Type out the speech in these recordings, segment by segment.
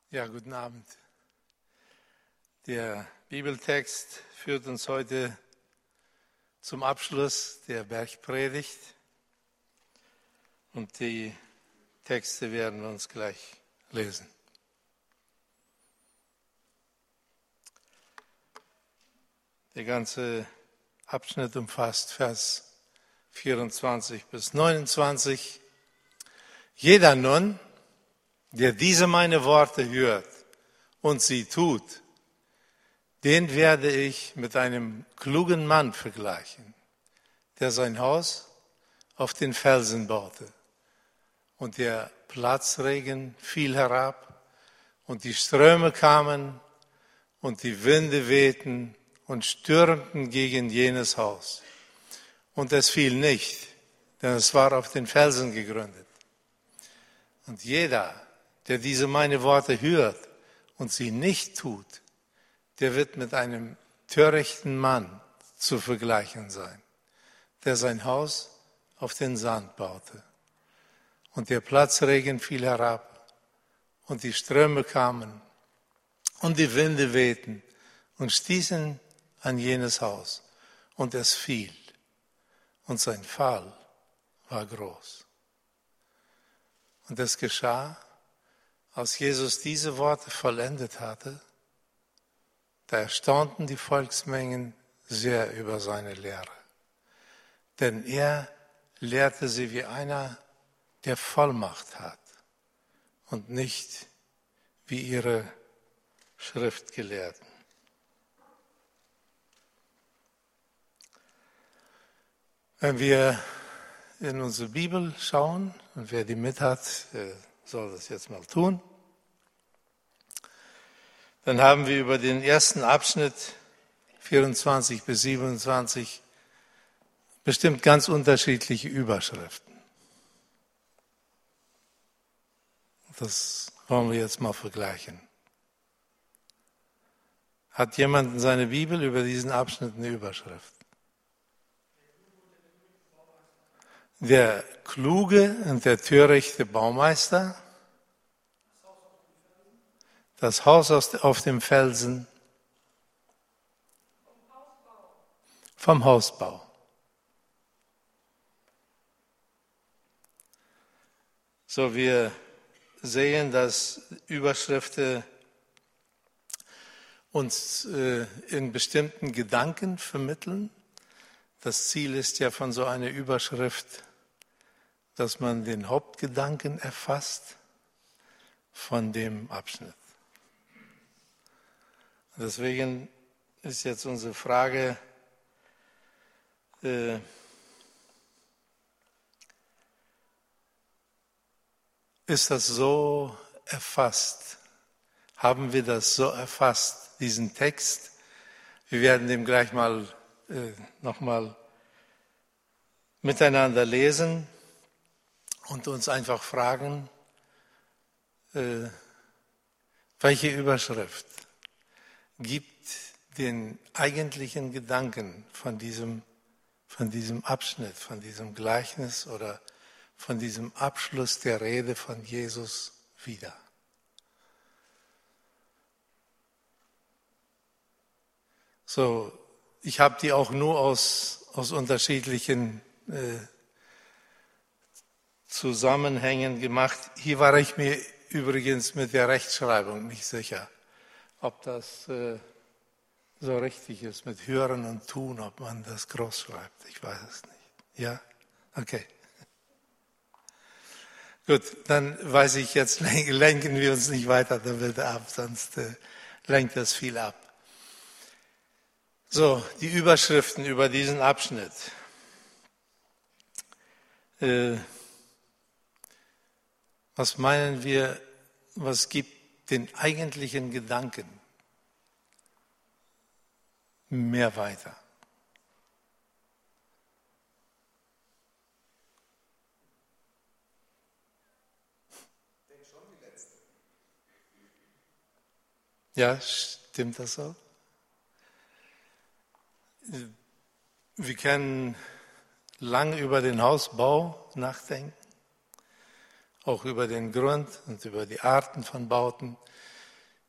Ja, guten Abend. Der Bibeltext führt uns heute zum Abschluss der Bergpredigt und die Texte werden wir uns gleich lesen. Der ganze Abschnitt umfasst Vers 24 bis 29. Jeder nun, der diese meine Worte hört und sie tut, den werde ich mit einem klugen Mann vergleichen, der sein Haus auf den Felsen baute. Und der Platzregen fiel herab, und die Ströme kamen, und die Winde wehten und stürmten gegen jenes Haus. Und es fiel nicht, denn es war auf den Felsen gegründet. Und jeder, der diese meine Worte hört und sie nicht tut, der wird mit einem törichten Mann zu vergleichen sein, der sein Haus auf den Sand baute. Und der Platzregen fiel herab, und die Ströme kamen, und die Winde wehten und stießen an jenes Haus, und es fiel, und sein Fall war groß. Und es geschah, als Jesus diese Worte vollendet hatte, da erstaunten die Volksmengen sehr über seine Lehre. Denn er lehrte sie wie einer, der Vollmacht hat und nicht wie ihre Schriftgelehrten. Wenn wir in unsere Bibel schauen, und wer die mit hat, soll das jetzt mal tun, dann haben wir über den ersten Abschnitt 24 bis 27 bestimmt ganz unterschiedliche Überschriften. Das wollen wir jetzt mal vergleichen. Hat jemand in seiner Bibel über diesen Abschnitt eine Überschrift? Der kluge und der törichte Baumeister, das Haus auf dem Felsen, vom Hausbau. So, wir sehen, dass Überschriften uns in bestimmten Gedanken vermitteln. Das Ziel ist ja von so einer Überschrift, dass man den Hauptgedanken erfasst von dem Abschnitt. Deswegen ist jetzt unsere Frage, ist das so erfasst? Haben wir das so erfasst, diesen Text? Wir werden den gleich mal nochmal miteinander lesen und uns einfach fragen, welche Überschrift gibt den eigentlichen Gedanken von diesem Abschnitt, von diesem Gleichnis oder von diesem Abschluss der Rede von Jesus wieder. So, ich habe die auch nur aus unterschiedlichen Zusammenhängen gemacht. Hier war ich mir übrigens mit der Rechtschreibung nicht sicher, ob das so richtig ist mit Hören und Tun, ob man das groß schreibt. Ich weiß es nicht. Ja? Okay. Gut, dann weiß ich jetzt, lenken wir uns nicht weiter damit ab, sonst lenkt das viel ab. So, die Überschriften über diesen Abschnitt. Was meinen wir, was gibt den eigentlichen Gedanken mehr weiter? Ja, stimmt das so? Wir können lang über den Hausbau nachdenken, auch über den Grund und über die Arten von Bauten.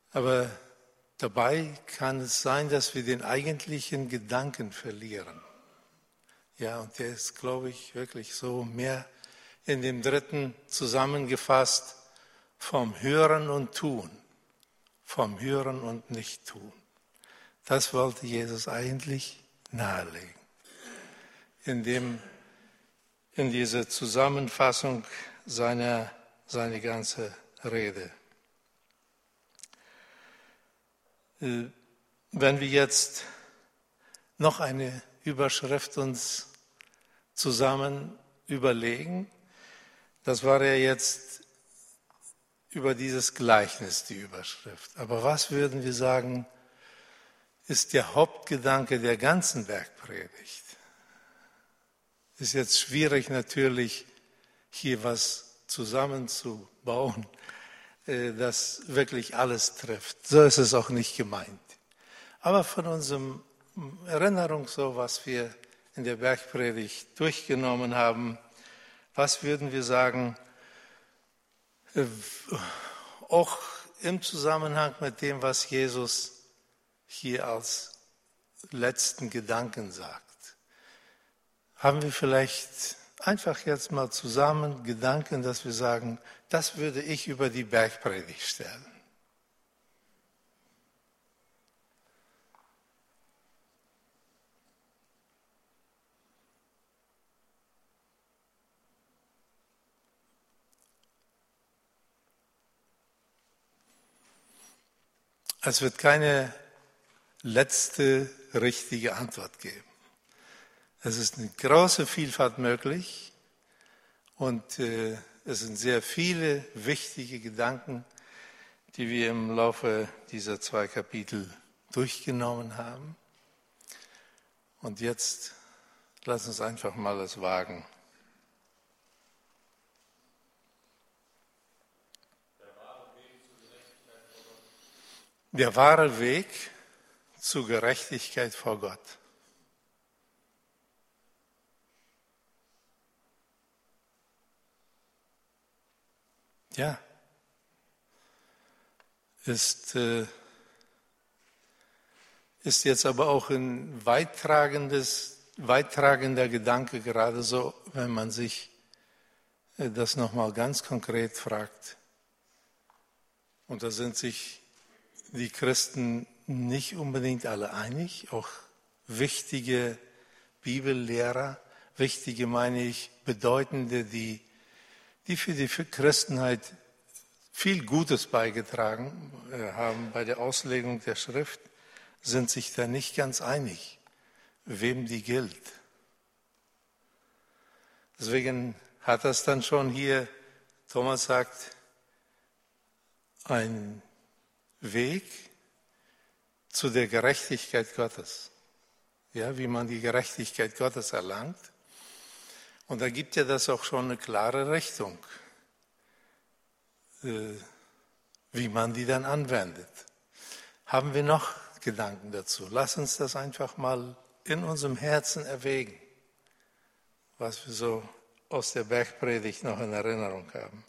Aber dabei kann es sein, dass wir den eigentlichen Gedanken verlieren. Ja, und der ist, glaube ich, wirklich so mehr in dem dritten zusammengefasst vom Hören und Tun, vom Hören und Nicht-Tun. Das wollte Jesus eigentlich nahelegen. In dieser Zusammenfassung seine ganze Rede. Wenn wir jetzt noch eine Überschrift uns zusammen überlegen, das war ja jetzt über dieses Gleichnis die Überschrift. Aber was würden wir sagen, ist der Hauptgedanke der ganzen Bergpredigt? Ist jetzt schwierig natürlich, hier was zusammenzubauen, das wirklich alles trifft. So ist es auch nicht gemeint. Aber von unserem Erinnerung, so was wir in der Bergpredigt durchgenommen haben, was würden wir sagen, auch im Zusammenhang mit dem, was Jesus hier als letzten Gedanken sagt. Haben wir vielleicht einfach jetzt mal zusammen Gedanken, dass wir sagen, das würde ich über die Bergpredigt stellen. Es wird keine letzte richtige Antwort geben. Es ist eine große Vielfalt möglich und es sind sehr viele wichtige Gedanken, die wir im Laufe dieser 2 Kapitel durchgenommen haben. Und jetzt lass uns einfach mal es wagen. Der wahre Weg zur Gerechtigkeit vor Gott. Ja, ist jetzt aber auch ein weittragender Gedanke, gerade so, wenn man sich das nochmal ganz konkret fragt. Und da sind sich die Christen nicht unbedingt alle einig, auch wichtige Bibellehrer, wichtige meine ich, bedeutende, die für die Christenheit viel Gutes beigetragen haben bei der Auslegung der Schrift, sind sich da nicht ganz einig, wem die gilt. Deswegen hat das dann schon hier, Thomas sagt, ein Weg zu der Gerechtigkeit Gottes. Ja, wie man die Gerechtigkeit Gottes erlangt. Und da gibt ja das auch schon eine klare Richtung, wie man die dann anwendet. Haben wir noch Gedanken dazu? Lass uns das einfach mal in unserem Herzen erwägen, was wir so aus der Bergpredigt noch in Erinnerung haben.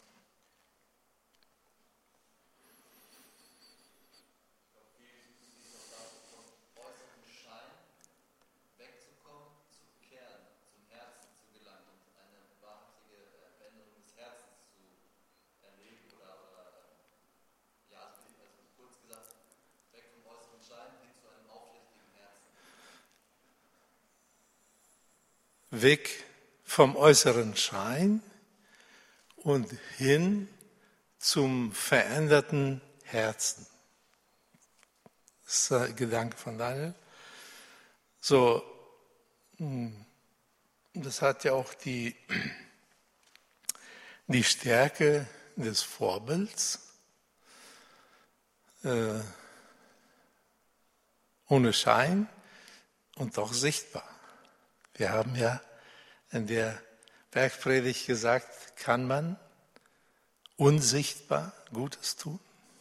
Weg vom äußeren Schein und hin zum veränderten Herzen. Das ist der Gedanke von Daniel. So, das hat ja auch die Stärke des Vorbilds. Ohne Schein und doch sichtbar. Wir haben ja in der Bergpredigt gesagt, kann man unsichtbar Gutes tun?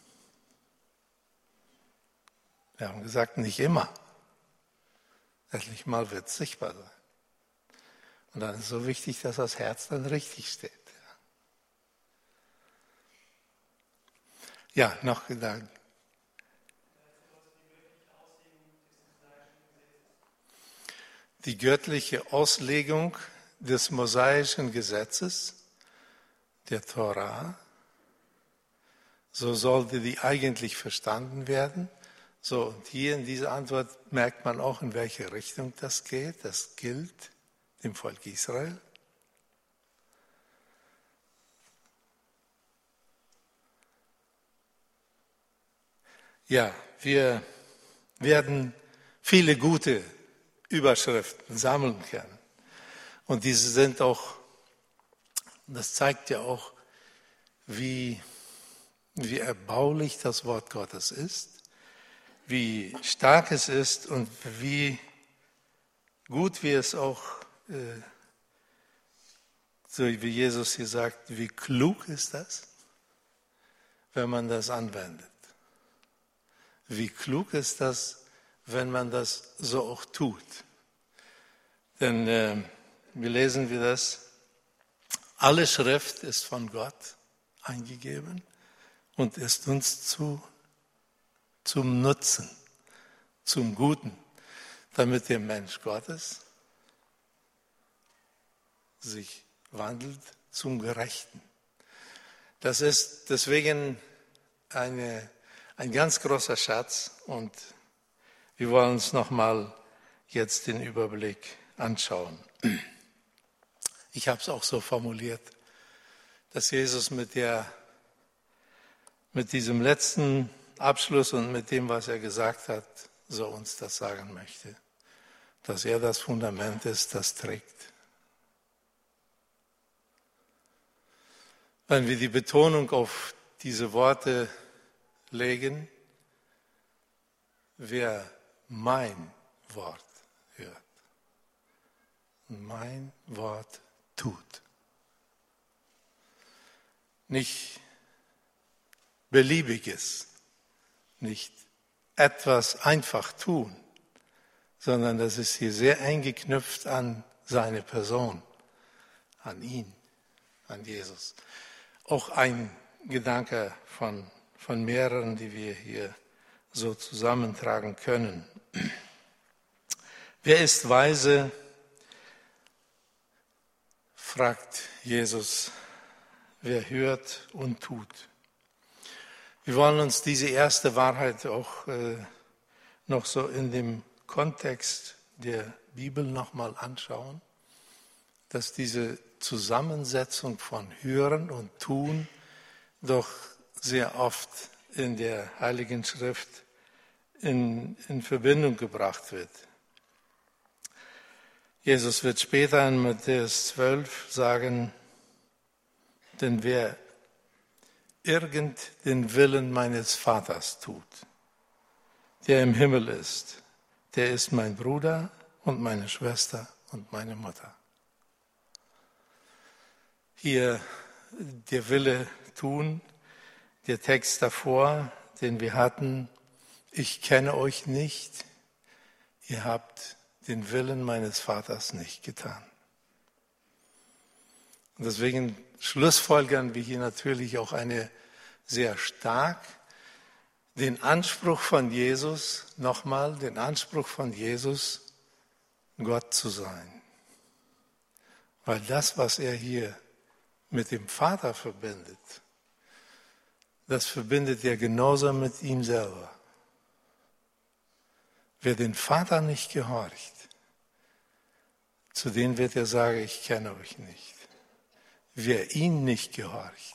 Wir haben gesagt, nicht immer. Endlich mal wird es sichtbar sein. Und dann ist es so wichtig, dass das Herz dann richtig steht. Ja, noch Gedanken. die göttliche Auslegung des mosaischen Gesetzes, der Torah. So sollte die eigentlich verstanden werden. So, und hier in dieser Antwort merkt man auch, in welche Richtung das geht. Das gilt dem Volk Israel. Ja, wir werden viele gute Überschriften sammeln können. Und diese sind auch, das zeigt ja auch, wie erbaulich das Wort Gottes ist, wie stark es ist und wie gut wir es auch, so wie Jesus hier sagt, wie klug ist das, wenn man das anwendet. Wie klug ist das, wenn man das so auch tut. Denn wie lesen wir das? Alle Schrift ist von Gott eingegeben und ist uns zum Nutzen, zum Guten, damit der Mensch Gottes sich wandelt zum Gerechten. Das ist deswegen ein ganz großer Schatz und wir wollen uns nochmal jetzt den Überblick anschauen. Ich habe es auch so formuliert, dass Jesus mit diesem letzten Abschluss und mit dem, was er gesagt hat, so uns das sagen möchte, dass er das Fundament ist, das trägt. Wenn wir die Betonung auf diese Worte legen, wer mein Wort hört, mein Wort tut. Nicht beliebiges, nicht etwas einfach tun, sondern das ist hier sehr eng geknüpft an seine Person, an ihn, an Jesus. Auch ein Gedanke von mehreren, die wir hier so zusammentragen können. Wer ist weise? Fragt Jesus, wer hört und tut. Wir wollen uns diese erste Wahrheit auch noch so in dem Kontext der Bibel nochmal anschauen, dass diese Zusammensetzung von Hören und Tun doch sehr oft in der Heiligen Schrift in Verbindung gebracht wird. Jesus wird später in Matthäus 12 sagen, denn wer irgend den Willen meines Vaters tut, der im Himmel ist, der ist mein Bruder und meine Schwester und meine Mutter. Hier der Wille tun, der Text davor, den wir hatten, ich kenne euch nicht, ihr habt den Willen meines Vaters nicht getan. Und deswegen schlussfolgern wir hier natürlich auch sehr stark den Anspruch von Jesus, nochmal den Anspruch von Jesus, Gott zu sein. Weil das, was er hier mit dem Vater verbindet, das verbindet er genauso mit ihm selber. Wer den Vater nicht gehorcht, zu dem wird er sagen, ich kenne euch nicht. Wer ihn nicht gehorcht,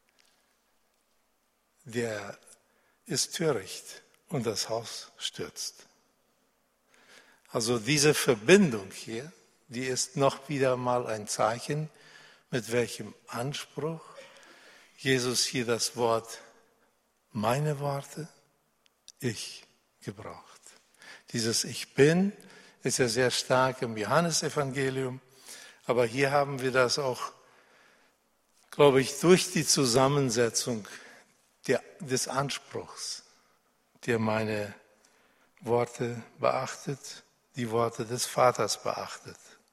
der ist töricht und das Haus stürzt. Also diese Verbindung hier, die ist noch wieder mal ein Zeichen, mit welchem Anspruch Jesus hier das Wort meine Worte, ich gebraucht. Dieses Ich bin ist ja sehr stark im Johannesevangelium, aber hier haben wir das auch, glaube ich, durch die Zusammensetzung des Anspruchs, der meine Worte beachtet, die Worte des Vaters beachtet.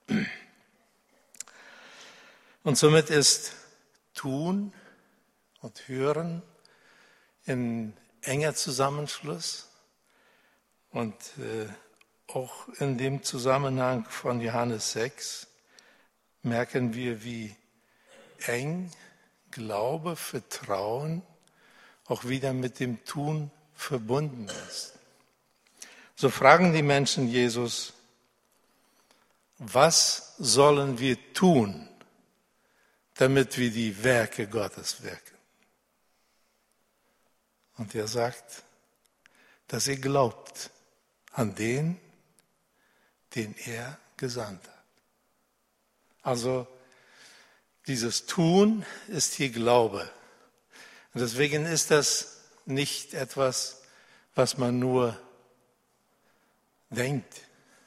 Und somit ist Tun und Hören in enger Zusammenschluss und auch in dem Zusammenhang von Johannes 6 merken wir, wie eng Glaube, Vertrauen auch wieder mit dem Tun verbunden ist. So fragen die Menschen Jesus, was sollen wir tun, damit wir die Werke Gottes wirken? Und er sagt, dass ihr glaubt an den, den er gesandt hat. Also dieses Tun ist hier Glaube. Und deswegen ist das nicht etwas, was man nur denkt.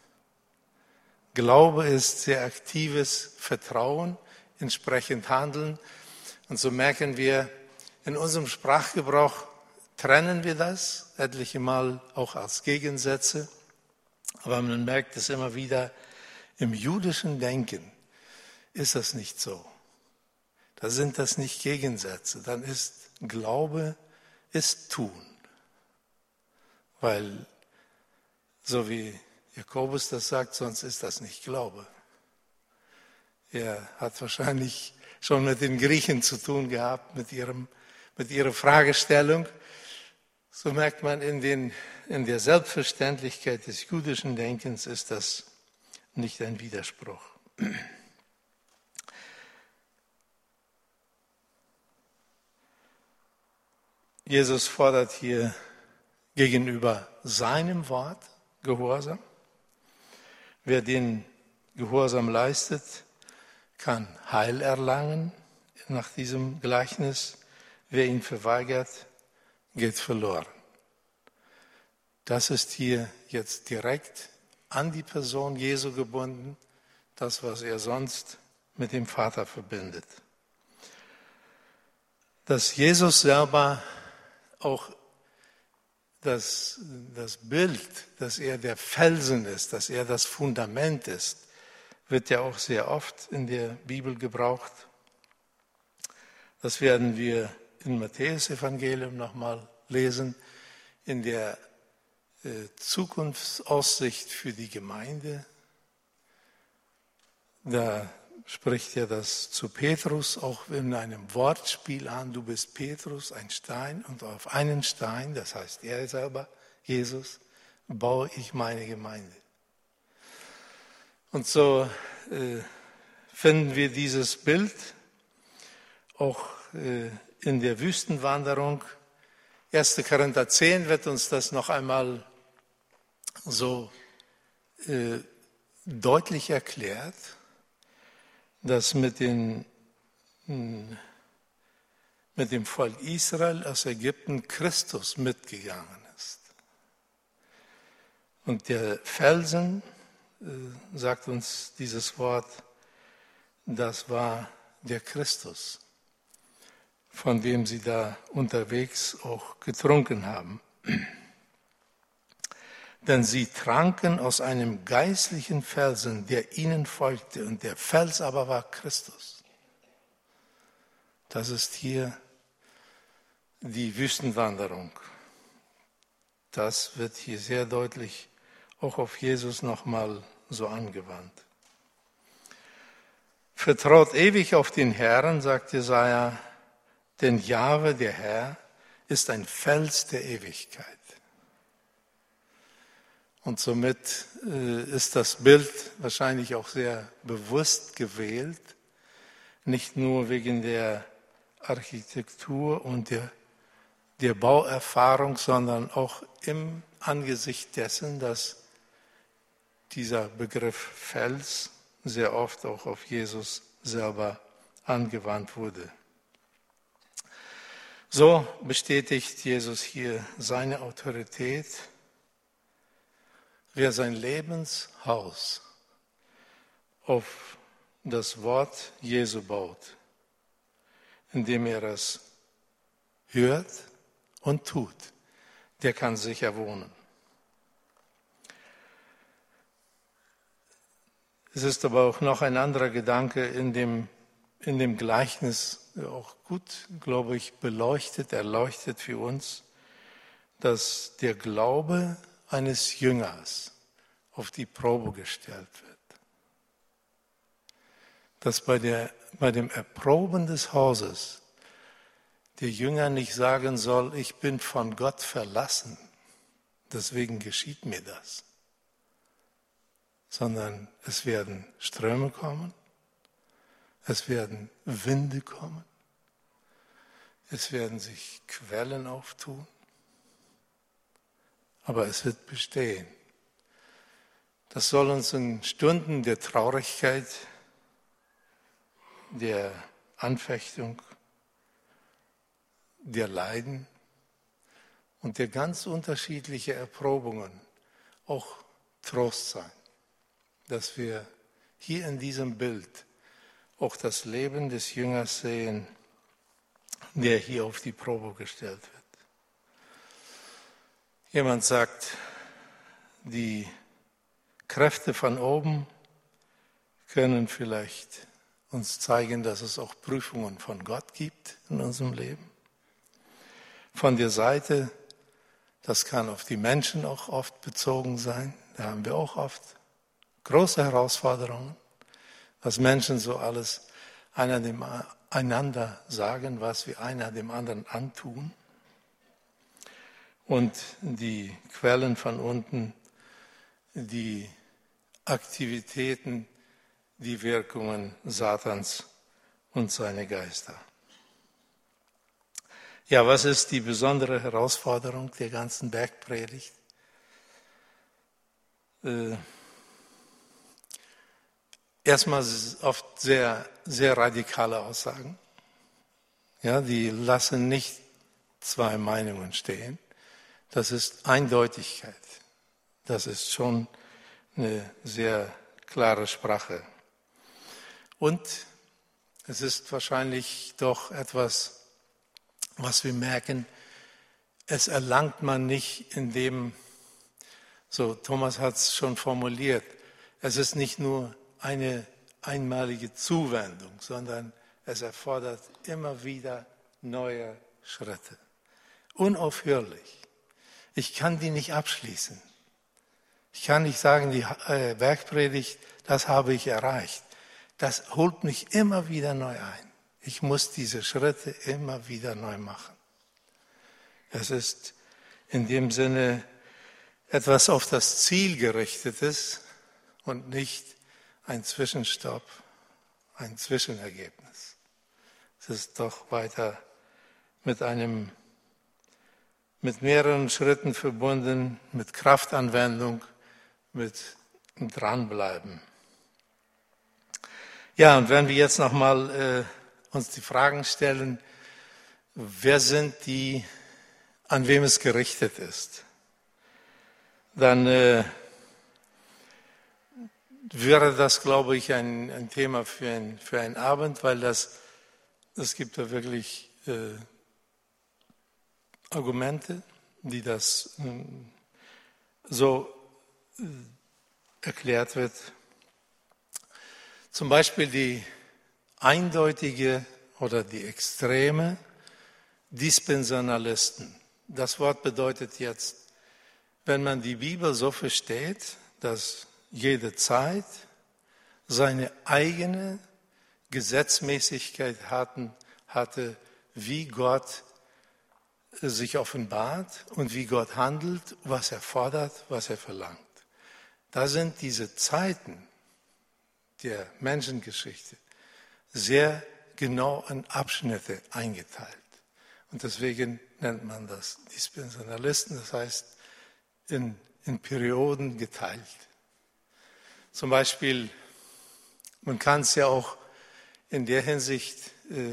Glaube ist sehr aktives Vertrauen, entsprechend Handeln. Und so merken wir, in unserem Sprachgebrauch trennen wir das, etliche Mal auch als Gegensätze. Aber man merkt es immer wieder, im jüdischen Denken ist das nicht so. Da sind das nicht Gegensätze. Dann ist Glaube, ist Tun. Weil, so wie Jakobus das sagt, sonst ist das nicht Glaube. Er hat wahrscheinlich schon mit den Griechen zu tun gehabt, mit ihrer Fragestellung. So merkt man, in der Selbstverständlichkeit des jüdischen Denkens ist das nicht ein Widerspruch. Jesus fordert hier gegenüber seinem Wort Gehorsam. Wer den Gehorsam leistet, kann Heil erlangen nach diesem Gleichnis. Wer ihn verweigert, geht verloren. Das ist hier jetzt direkt an die Person Jesu gebunden, das, was er sonst mit dem Vater verbindet. Dass Jesus selber auch das Bild, dass er der Felsen ist, dass er das Fundament ist, wird ja auch sehr oft in der Bibel gebraucht. Das werden wir im Matthäus-Evangelium nochmal lesen, in der Zukunftsaussicht für die Gemeinde. Da spricht er das zu Petrus auch in einem Wortspiel an. Du bist Petrus, ein Stein, und auf einen Stein, das heißt er selber, Jesus, baue ich meine Gemeinde. Und so finden wir dieses Bild auch in der Wüstenwanderung. 1. Korinther 10 wird uns das noch einmal so deutlich erklärt, dass mit dem Volk Israel aus Ägypten Christus mitgegangen ist. Und der Felsen, sagt uns dieses Wort, das war der Christus, von dem sie da unterwegs auch getrunken haben. Denn sie tranken aus einem geistlichen Felsen, der ihnen folgte, und der Fels aber war Christus. Das ist hier die Wüstenwanderung. Das wird hier sehr deutlich auch auf Jesus nochmal so angewandt. Vertraut ewig auf den Herrn, sagt Jesaja, denn Jahwe, der Herr, ist ein Fels der Ewigkeit. Und somit ist das Bild wahrscheinlich auch sehr bewusst gewählt, nicht nur wegen der Architektur und der Bauerfahrung, sondern auch im Angesicht dessen, dass dieser Begriff Fels sehr oft auch auf Jesus selber angewandt wurde. So bestätigt Jesus hier seine Autorität. Wer sein Lebenshaus auf das Wort Jesu baut, indem er es hört und tut, der kann sicher wohnen. Es ist aber auch noch ein anderer Gedanke in dem Gleichnis, auch gut, glaube ich, erleuchtet für uns, dass der Glaube eines Jüngers auf die Probe gestellt wird. Dass bei dem Erproben des Hauses der Jünger nicht sagen soll, ich bin von Gott verlassen, deswegen geschieht mir das. Sondern es werden Ströme kommen, es werden Winde kommen, es werden sich Quellen auftun, aber es wird bestehen. Das soll uns in Stunden der Traurigkeit, der Anfechtung, der Leiden und der ganz unterschiedlichen Erprobungen auch Trost sein, dass wir hier in diesem Bild auch das Leben des Jüngers sehen, der hier auf die Probe gestellt wird. Jemand sagt, die Kräfte von oben können vielleicht uns zeigen, dass es auch Prüfungen von Gott gibt in unserem Leben. Von der Seite, das kann auf die Menschen auch oft bezogen sein, da haben wir auch oft große Herausforderungen, was Menschen so alles einander sagen, was wir einer dem anderen antun. Und die Quellen von unten, die Aktivitäten, die Wirkungen Satans und seine Geister. Ja, was ist die besondere Herausforderung der ganzen Bergpredigt? Erstmal oft sehr, sehr radikale Aussagen. Ja, die lassen nicht zwei Meinungen stehen. Das ist Eindeutigkeit. Das ist schon eine sehr klare Sprache. Und es ist wahrscheinlich doch etwas, was wir merken, es erlangt man nicht, indem, so Thomas hat es schon formuliert, es ist nicht nur eine einmalige Zuwendung, sondern es erfordert immer wieder neue Schritte. Unaufhörlich. Ich kann die nicht abschließen. Ich kann nicht sagen, die Bergpredigt, das habe ich erreicht. Das holt mich immer wieder neu ein. Ich muss diese Schritte immer wieder neu machen. Es ist in dem Sinne etwas auf das Ziel gerichtetes und nicht ein Zwischenstopp, ein Zwischenergebnis. Es ist doch weiter mit mehreren Schritten verbunden, mit Kraftanwendung, mit Dranbleiben. Ja, und wenn wir jetzt nochmal uns die Fragen stellen, wer sind die, an wem es gerichtet ist, dann wäre das, glaube ich, ein Thema für einen Abend, weil es gibt da wirklich Argumente, die das so erklärt wird. Zum Beispiel die eindeutige oder die extreme Dispensationalisten. Das Wort bedeutet jetzt, wenn man die Bibel so versteht, dass jede Zeit seine eigene Gesetzmäßigkeit hatte, wie Gott sich offenbart und wie Gott handelt, was er fordert, was er verlangt. Da sind diese Zeiten der Menschengeschichte sehr genau in Abschnitte eingeteilt. Und deswegen nennt man das Dispensationalisten, das heißt in Perioden geteilt. Zum Beispiel, man kann es ja auch in der Hinsicht,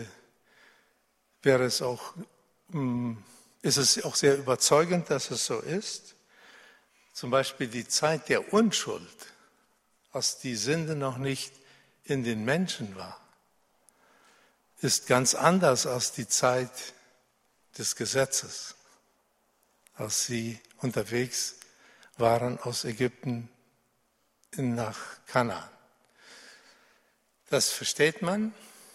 ist es auch sehr überzeugend, dass es so ist. Zum Beispiel die Zeit der Unschuld, als die Sünde noch nicht in den Menschen war, ist ganz anders als die Zeit des Gesetzes, als sie unterwegs waren aus Ägypten nach Kanaan. Das versteht man.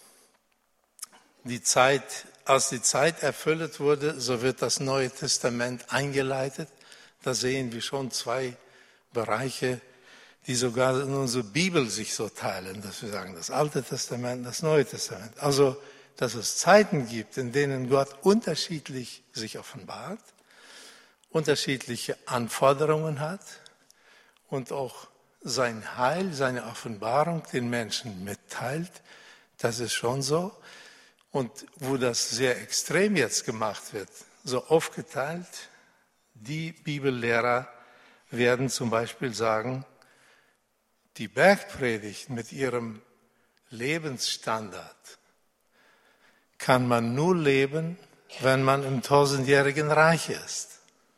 Als die Zeit erfüllt wurde, so wird das Neue Testament eingeleitet. Da sehen wir schon zwei Bereiche, die sogar in unsere Bibel sich so teilen, dass wir sagen, das Alte Testament, das Neue Testament. Also, dass es Zeiten gibt, in denen Gott unterschiedlich sich offenbart, unterschiedliche Anforderungen hat und auch sein Heil, seine Offenbarung den Menschen mitteilt. Das ist schon so. Und wo das sehr extrem jetzt gemacht wird, so aufgeteilt, die Bibellehrer werden zum Beispiel sagen, die Bergpredigt mit ihrem Lebensstandard kann man nur leben, wenn man im 1000-jährigen Reich ist.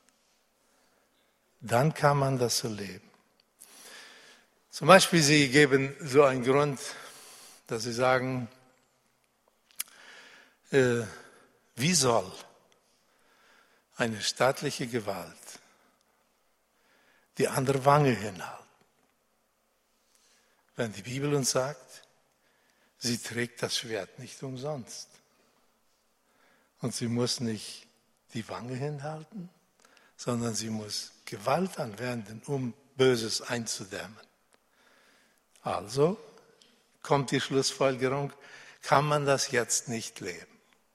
Dann kann man das so leben. Zum Beispiel, sie geben so einen Grund, dass sie sagen, wie soll eine staatliche Gewalt die andere Wange hinhalten? Wenn die Bibel uns sagt, sie trägt das Schwert nicht umsonst. Und sie muss nicht die Wange hinhalten, sondern sie muss Gewalt anwenden, um Böses einzudämmen. Also kommt die Schlussfolgerung, kann man das jetzt nicht leben.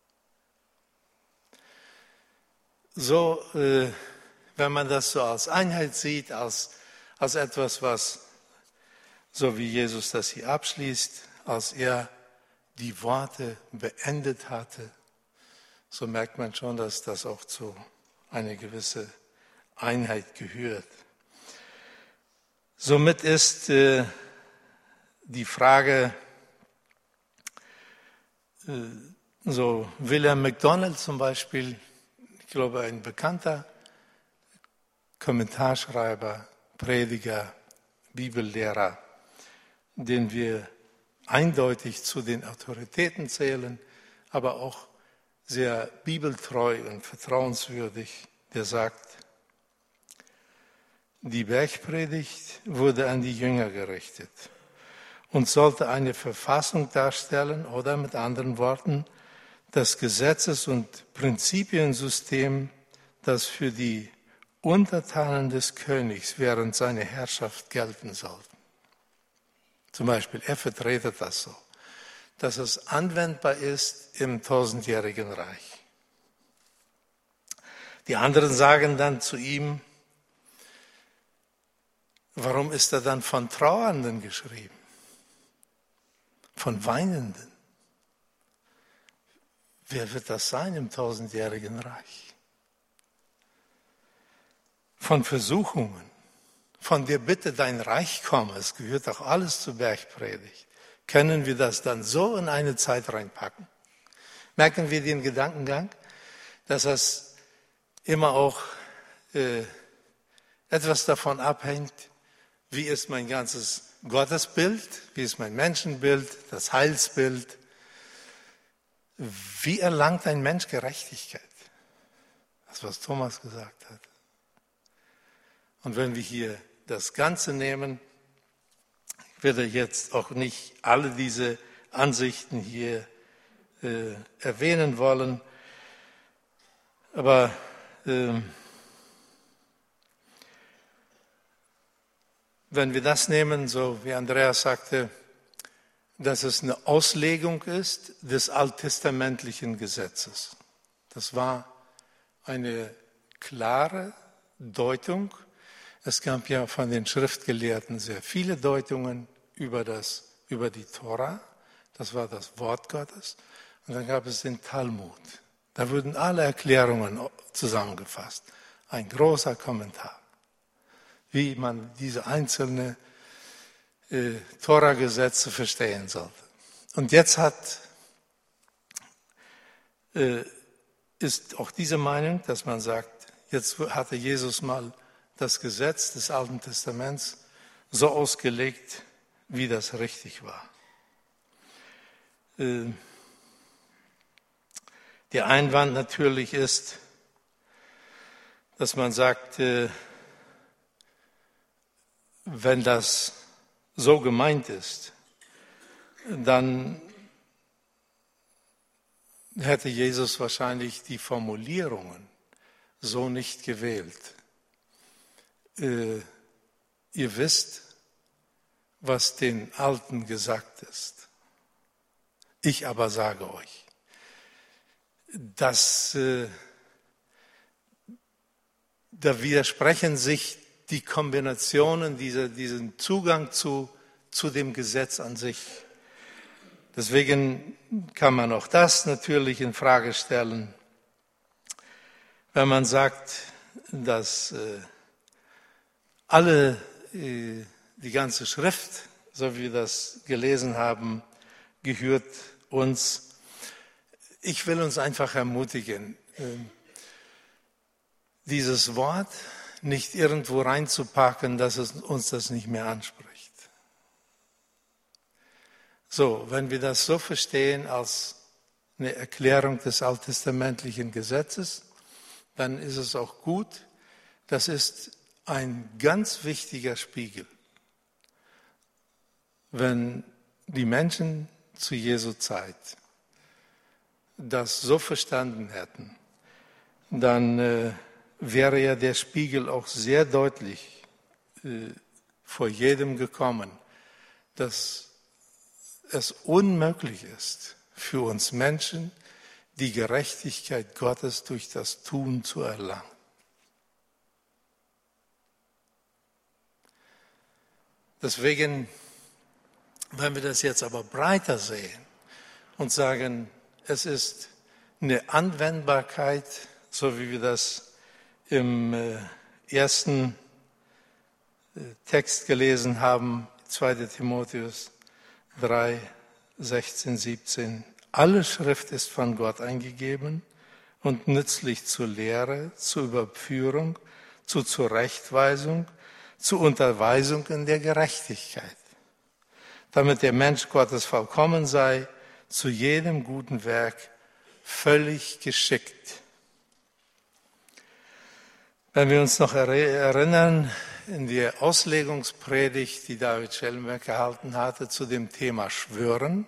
So, wenn man das so als Einheit sieht, als etwas, was, so wie Jesus das hier abschließt, als er die Worte beendet hatte, so merkt man schon, dass das auch zu einer gewissen Einheit gehört. Somit ist die Frage, so William MacDonald zum Beispiel, ich glaube ein bekannter Kommentarschreiber, Prediger, Bibellehrer, den wir eindeutig zu den Autoritäten zählen, aber auch sehr bibeltreu und vertrauenswürdig, der sagt, die Bergpredigt wurde an die Jünger gerichtet und sollte eine Verfassung darstellen oder mit anderen Worten das Gesetzes- und Prinzipiensystem, das für die Untertanen des Königs während seiner Herrschaft gelten sollte. Zum Beispiel, er vertretet das so, dass es anwendbar ist im 1000-jährigen Reich. Die anderen sagen dann zu ihm, warum ist er dann von Trauernden geschrieben? Von Weinenden? Wer wird das sein im 1000-jährigen Reich? Von Versuchungen, von der Bitte, dein Reich komme, es gehört doch alles zur Bergpredigt. Können wir das dann so in eine Zeit reinpacken? Merken wir den Gedankengang, dass das immer auch etwas davon abhängt, wie ist mein ganzes Gottesbild, wie ist mein Menschenbild, das Heilsbild. Wie erlangt ein Mensch Gerechtigkeit? Das, was Thomas gesagt hat. Und wenn wir hier das Ganze nehmen, ich werde jetzt auch nicht alle diese Ansichten hier erwähnen wollen, aber wenn wir das nehmen, so wie Andreas sagte, dass es eine Auslegung ist des alttestamentlichen Gesetzes. Das war eine klare Deutung. Es gab ja von den Schriftgelehrten sehr viele Deutungen über die Tora. Das war das Wort Gottes. Und dann gab es den Talmud. Da wurden alle Erklärungen zusammengefasst. Ein großer Kommentar, wie man diese einzelnen Tora-Gesetze verstehen sollte. Und jetzt ist auch diese Meinung, dass man sagt, jetzt hatte Jesus mal das Gesetz des Alten Testaments so ausgelegt, wie das richtig war. Der Einwand natürlich ist, dass man sagt, wenn das so gemeint ist, dann hätte Jesus wahrscheinlich die Formulierungen so nicht gewählt. Ihr wisst, was den Alten gesagt ist. Ich aber sage euch, dass da widersprechen sich die Kombinationen, diesen Zugang zu dem Gesetz an sich. Deswegen kann man auch das natürlich in Frage stellen. Wenn man sagt, dass die ganze Schrift, so wie wir das gelesen haben, gehört uns. Ich will uns einfach ermutigen, dieses Wort nicht irgendwo reinzupacken, dass es uns das nicht mehr anspricht. So, wenn wir das so verstehen als eine Erklärung des alttestamentlichen Gesetzes, dann ist es auch gut. Das ist ein ganz wichtiger Spiegel. Wenn die Menschen zu Jesu Zeit das so verstanden hätten, dann wäre ja der Spiegel auch sehr deutlich vor jedem gekommen, dass es unmöglich ist für uns Menschen, die Gerechtigkeit Gottes durch das Tun zu erlangen. Deswegen, wenn wir das jetzt aber breiter sehen und sagen, es ist eine Anwendbarkeit, so wie wir das im ersten Text gelesen haben, 2. Timotheus 3, 16, 17. Alle Schrift ist von Gott eingegeben und nützlich zur Lehre, zur Überführung, zur Zurechtweisung, zur Unterweisung in der Gerechtigkeit, damit der Mensch Gottes vollkommen sei, zu jedem guten Werk völlig geschickt. Wenn wir uns noch erinnern, in der Auslegungspredigt, die David Schellenberg gehalten hatte, zu dem Thema Schwören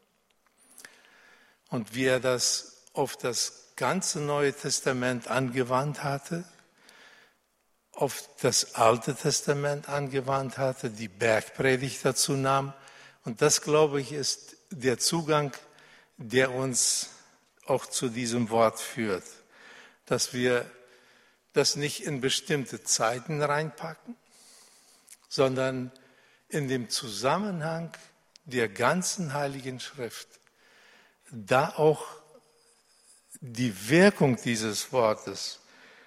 und wie er das auf das ganze Neue Testament angewandt hatte, auf das Alte Testament angewandt hatte, die Bergpredigt dazu nahm. Und das, glaube ich, ist der Zugang, der uns auch zu diesem Wort führt, dass wir das nicht in bestimmte Zeiten reinpacken, sondern in dem Zusammenhang der ganzen Heiligen Schrift, da auch die Wirkung dieses Wortes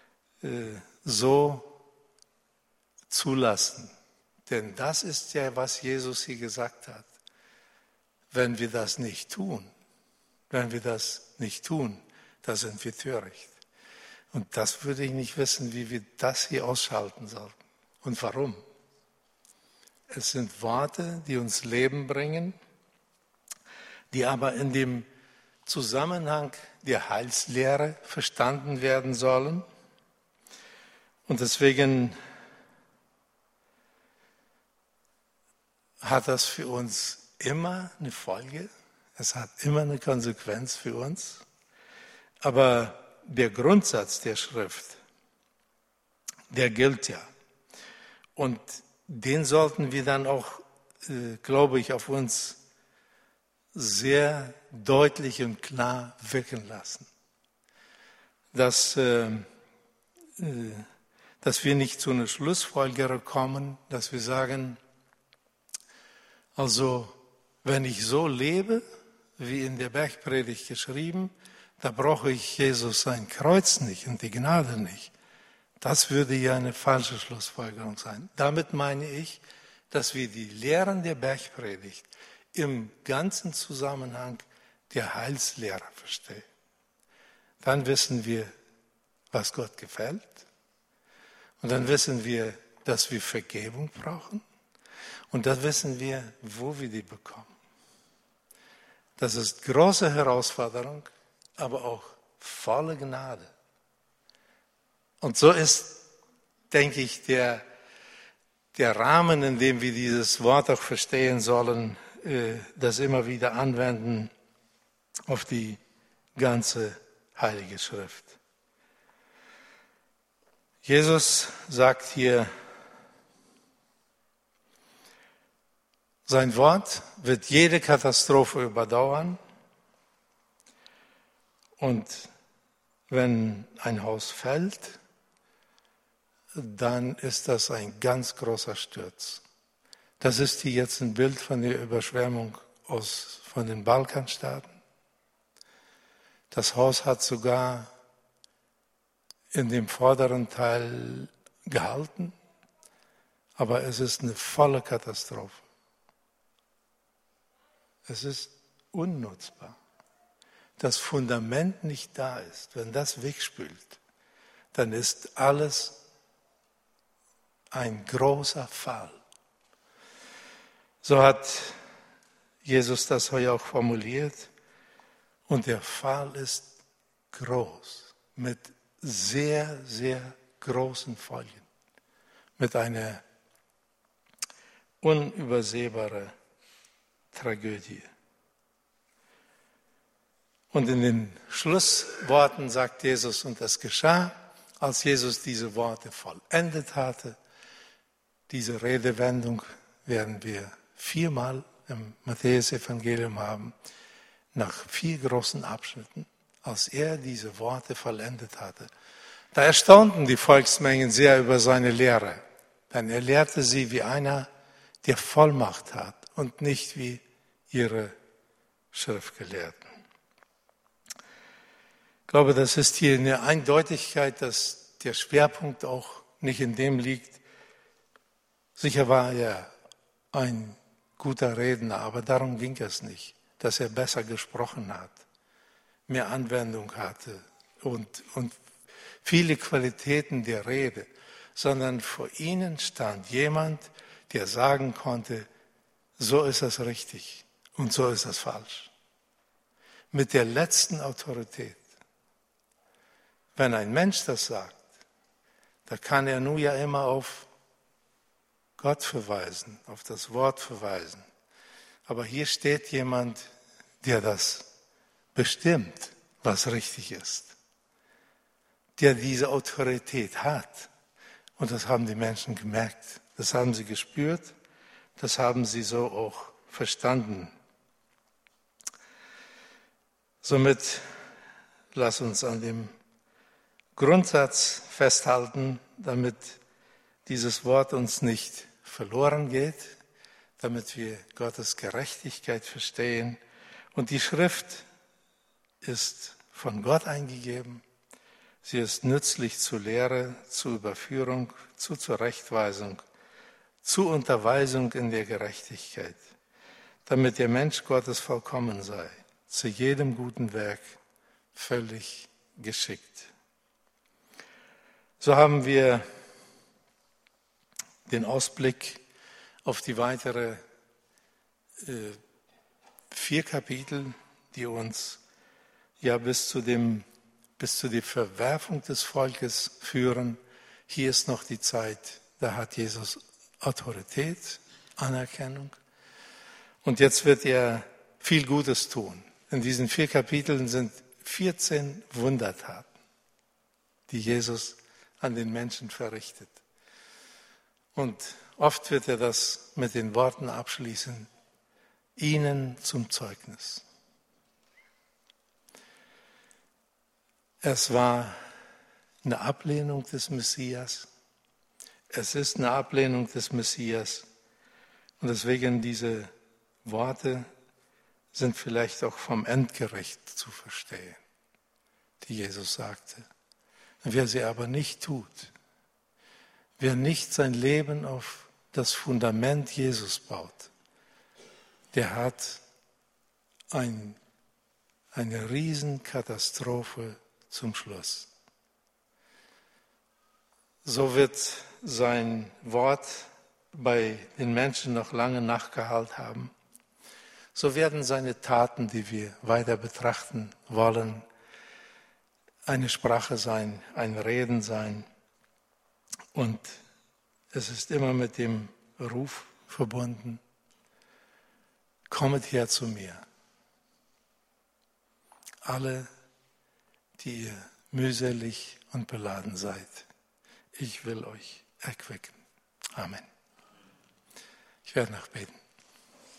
so zulassen. Denn das ist ja, was Jesus hier gesagt hat. Wenn wir das nicht tun, da sind wir töricht. Und das würde ich nicht wissen, wie wir das hier ausschalten sollten. Und warum? Es sind Worte, die uns Leben bringen, die aber in dem Zusammenhang der Heilslehre verstanden werden sollen. Und deswegen hat das für uns immer eine Folge. Es hat immer eine Konsequenz für uns. Aber der Grundsatz der Schrift, der gilt ja. Und den sollten wir dann auch, glaube ich, auf uns sehr deutlich und klar wirken lassen. Dass wir nicht zu einer Schlussfolgerung kommen, dass wir sagen, also wenn ich so lebe, wie in der Bergpredigt geschrieben, da brauche ich Jesus sein Kreuz nicht und die Gnade nicht. Das würde ja eine falsche Schlussfolgerung sein. Damit meine ich, dass wir die Lehren der Bergpredigt im ganzen Zusammenhang der Heilslehre verstehen. Dann wissen wir, was Gott gefällt. Und dann wissen wir, dass wir Vergebung brauchen. Und dann wissen wir, wo wir die bekommen. Das ist große Herausforderung, aber auch volle Gnade. Und so ist, denke ich, der Rahmen, in dem wir dieses Wort auch verstehen sollen, das immer wieder anwenden auf die ganze Heilige Schrift. Jesus sagt hier, Sein Wort wird jede Katastrophe überdauern. Und wenn ein Haus fällt, dann ist das ein ganz großer Sturz. Das ist hier jetzt ein Bild von der Überschwemmung von den Balkanstaaten. Das Haus hat sogar in dem vorderen Teil gehalten, aber es ist eine volle Katastrophe. Es ist unnutzbar. Das Fundament nicht da ist, wenn das wegspült, dann ist alles ein großer Fall. So hat Jesus das hier auch formuliert. Und der Fall ist groß, mit sehr, sehr großen Folgen, mit einer unübersehbaren Tragödie. Und in den Schlussworten sagt Jesus, und das geschah, als Jesus diese Worte vollendet hatte. Diese Redewendung werden wir 4-mal im Matthäus-Evangelium haben, nach 4 großen Abschnitten, als er diese Worte vollendet hatte. Da erstaunten die Volksmengen sehr über seine Lehre, denn er lehrte sie wie einer, der Vollmacht hat und nicht wie ihre Schriftgelehrten. Ich glaube, das ist hier eine Eindeutigkeit, dass der Schwerpunkt auch nicht in dem liegt. Sicher war er ein guter Redner, aber darum ging es nicht, dass er besser gesprochen hat, mehr Anwendung hatte und viele Qualitäten der Rede, sondern vor ihnen stand jemand, der sagen konnte, so ist das richtig und so ist das falsch. Mit der letzten Autorität. Wenn ein Mensch das sagt, da kann er nur ja immer auf Gott verweisen, auf das Wort verweisen. Aber hier steht jemand, der das bestimmt, was richtig ist. Der diese Autorität hat. Und das haben die Menschen gemerkt. Das haben sie gespürt. Das haben sie so auch verstanden. Somit lass uns an dem Grundsatz festhalten, damit dieses Wort uns nicht verloren geht, damit wir Gottes Gerechtigkeit verstehen. Und die Schrift ist von Gott eingegeben. Sie ist nützlich zur Lehre, zur Überführung, zur Zurechtweisung, zur Unterweisung in der Gerechtigkeit, damit der Mensch Gottes vollkommen sei, zu jedem guten Werk völlig geschickt. So haben wir den Ausblick auf die weitere 4 Kapitel, die uns ja bis zu der Verwerfung des Volkes führen. Hier ist noch die Zeit, da hat Jesus Autorität, Anerkennung. Und jetzt wird er viel Gutes tun. In diesen 4 Kapiteln sind 14 Wundertaten, die Jesus an den Menschen verrichtet. Und oft wird er das mit den Worten abschließen, ihnen zum Zeugnis. Es war eine Ablehnung des Messias. Es ist eine Ablehnung des Messias. Und deswegen diese Worte sind vielleicht auch vom Endgericht zu verstehen, die Jesus sagte. Wer sie aber nicht tut, wer nicht sein Leben auf das Fundament Jesus baut, der hat eine Riesenkatastrophe zum Schluss. So wird sein Wort bei den Menschen noch lange nachgehalten haben. So werden seine Taten, die wir weiter betrachten wollen, eine Sprache sein, ein Reden sein. Und es ist immer mit dem Ruf verbunden, kommet her zu mir. Alle, die ihr mühselig und beladen seid, ich will euch erquicken. Amen. Ich werde noch beten.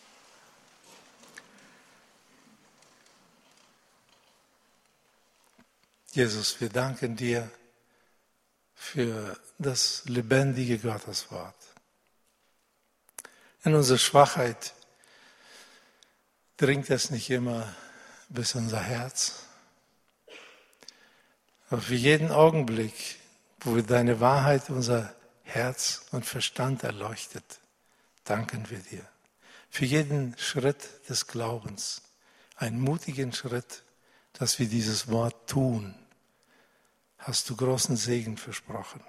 Jesus, wir danken dir für das lebendige Gotteswort. In unserer Schwachheit dringt es nicht immer bis unser Herz. Aber für jeden Augenblick, wo wir deine Wahrheit unser Herz und Verstand erleuchtet, danken wir dir. Für jeden Schritt des Glaubens, einen mutigen Schritt, dass wir dieses Wort tun, hast du großen Segen versprochen.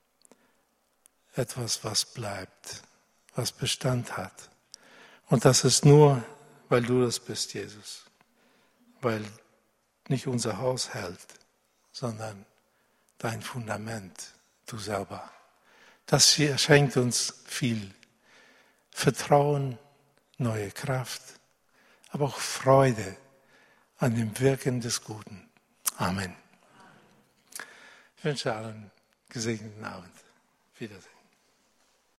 Etwas, was bleibt, was Bestand hat. Und das ist nur, weil du das bist, Jesus. Weil nicht unser Haus hält, sondern dein Fundament, du selber. Das hier schenkt uns viel Vertrauen, neue Kraft, aber auch Freude an dem Wirken des Guten. Amen. Ich wünsche allen einen gesegneten Abend. Wiedersehen.